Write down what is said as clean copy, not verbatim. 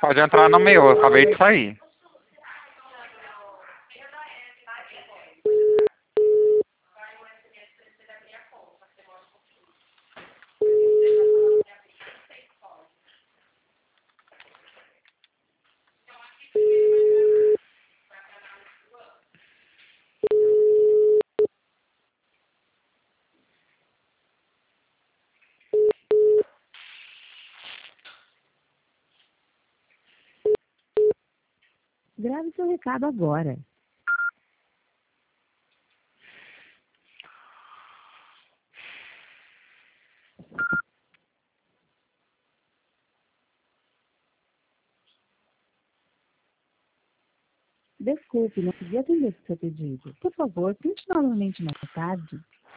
Pode entrar no meu, eu acabei de sair. Grave seu recado agora. Desculpe, não podia atender o seu pedido. Por favor, tente novamente mais tarde.